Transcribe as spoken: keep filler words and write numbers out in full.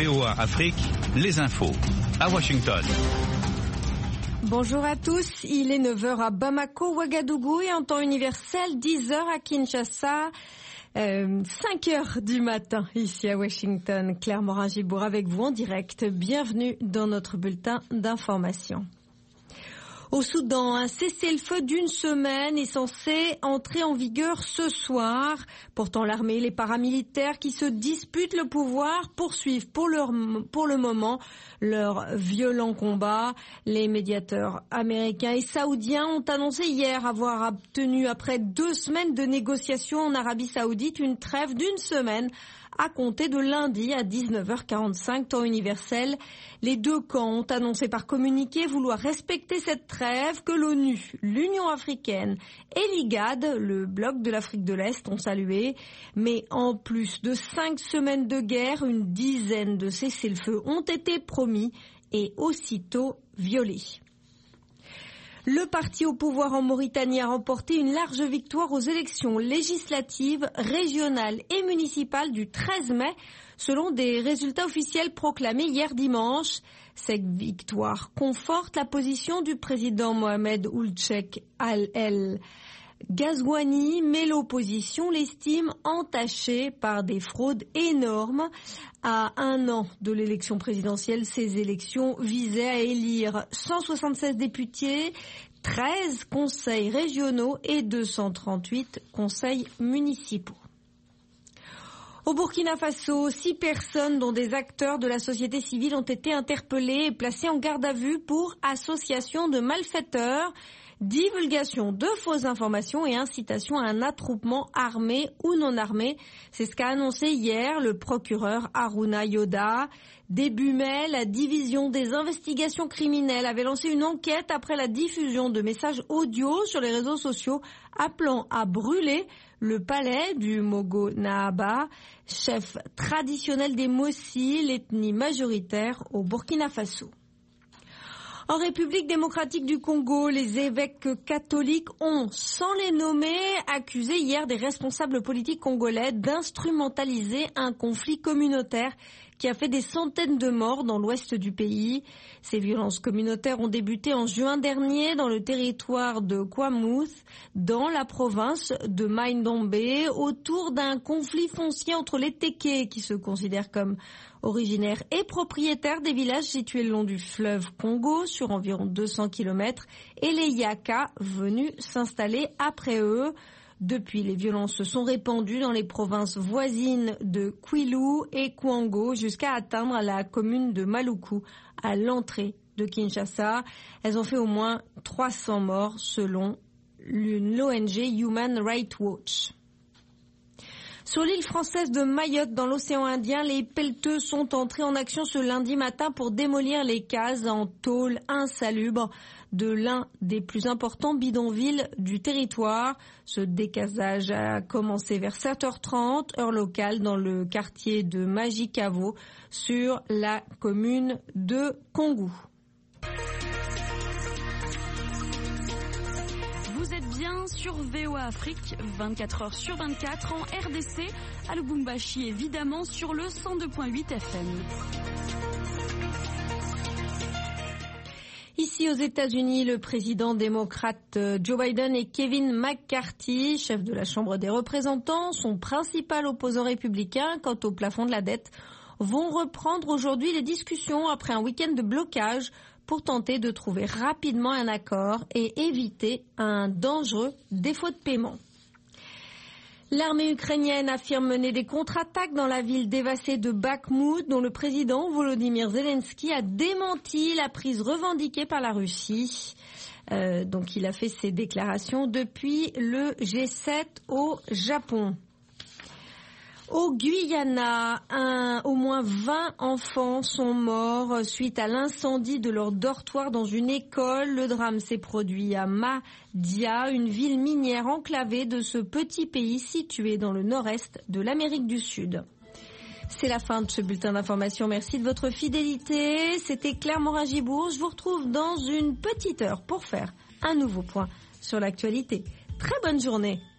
V O A Afrique, les infos à Washington. Bonjour à tous, il est neuf heures à Bamako, Ouagadougou et en temps universel dix heures à Kinshasa. Euh, cinq heures du matin ici à Washington. Claire Morin-Gibour avec vous en direct. Bienvenue dans notre bulletin d'information. Au Soudan, un cessez-le-feu d'une semaine est censé entrer en vigueur ce soir. Pourtant, l'armée et les paramilitaires qui se disputent le pouvoir poursuivent pour, leur, pour le moment leurs violents combats. Les médiateurs américains et saoudiens ont annoncé hier avoir obtenu, après deux semaines de négociations en Arabie Saoudite, une trêve d'une semaine à compter de lundi à dix-neuf heures quarante-cinq, temps universel. Les deux camps ont annoncé par communiqué vouloir respecter cette trêve que l'ONU, l'Union africaine et l'I G A D, le bloc de l'Afrique de l'Est, ont salué. Mais en plus de cinq semaines de guerre, une dizaine de cessez-le-feu ont été promis et aussitôt violés. Le parti au pouvoir en Mauritanie a remporté une large victoire aux élections législatives, régionales et municipales du treize mai, selon des résultats officiels proclamés hier dimanche. Cette victoire conforte la position du président Mohamed Ould Cheikh Al-El Ghazouani, mais l'opposition l'estime entachée par des fraudes énormes. À un an de l'élection présidentielle, ces élections visaient à élire cent soixante-seize députés, treize conseils régionaux et deux cent trente-huit conseils municipaux. Au Burkina Faso, six personnes, dont des acteurs de la société civile, ont été interpellées et placées en garde à vue pour association de malfaiteurs, divulgation de fausses informations et incitation à un attroupement armé ou non armé. C'est ce qu'a annoncé hier le procureur Haruna Yoda. Début mai, la division des investigations criminelles avait lancé une enquête après la diffusion de messages audio sur les réseaux sociaux appelant à brûler le palais du Mogo Nahaba, chef traditionnel des Mossi, l'ethnie majoritaire au Burkina Faso. En République démocratique du Congo, les évêques catholiques ont, sans les nommer, accusé hier des responsables politiques congolais d'instrumentaliser un conflit communautaire qui a fait des centaines de morts dans l'ouest du pays. Ces violences communautaires ont débuté en juin dernier dans le territoire de Kwamouth, dans la province de Mai-Ndombe, autour d'un conflit foncier entre les Téké, qui se considèrent comme originaires et propriétaires des villages situés le long du fleuve Congo, sur environ deux cents kilomètres, et les Yaka, venus s'installer après eux. Depuis, les violences se sont répandues dans les provinces voisines de Kwilu et Kwango jusqu'à atteindre la commune de Maluku, à l'entrée de Kinshasa. Elles ont fait au moins trois cents morts selon l'O N G Human Rights Watch. Sur l'île française de Mayotte, dans l'océan Indien, les pelleteux sont entrés en action ce lundi matin pour démolir les cases en tôle insalubre de l'un des plus importants bidonvilles du territoire. Ce décasage a commencé vers sept heures trente, heure locale, dans le quartier de Majikavo, sur la commune de Kongou. Vous êtes bien sur V O A Afrique, vingt-quatre heures sur vingt-quatre, en R D C, à Lubumbashi évidemment, sur le cent deux virgule huit F M. Ici aux États-Unis, le président démocrate Joe Biden et Kevin McCarthy, chef de la Chambre des représentants, son principal opposant républicain quant au plafond de la dette, vont reprendre aujourd'hui les discussions après un week-end de blocage pour tenter de trouver rapidement un accord et éviter un dangereux défaut de paiement. L'armée ukrainienne affirme mener des contre-attaques dans la ville dévastée de Bakhmout, dont le président Volodymyr Zelensky a démenti la prise revendiquée par la Russie. Euh, donc il a fait ses déclarations depuis le G sept au Japon. Au Guyana, un, au moins vingt enfants sont morts suite à l'incendie de leur dortoir dans une école. Le drame s'est produit à Mahdia, une ville minière enclavée de ce petit pays situé dans le nord-est de l'Amérique du Sud. C'est la fin de ce bulletin d'information. Merci de votre fidélité. C'était Claire Morin-Gibour. Je vous retrouve dans une petite heure pour faire un nouveau point sur l'actualité. Très bonne journée.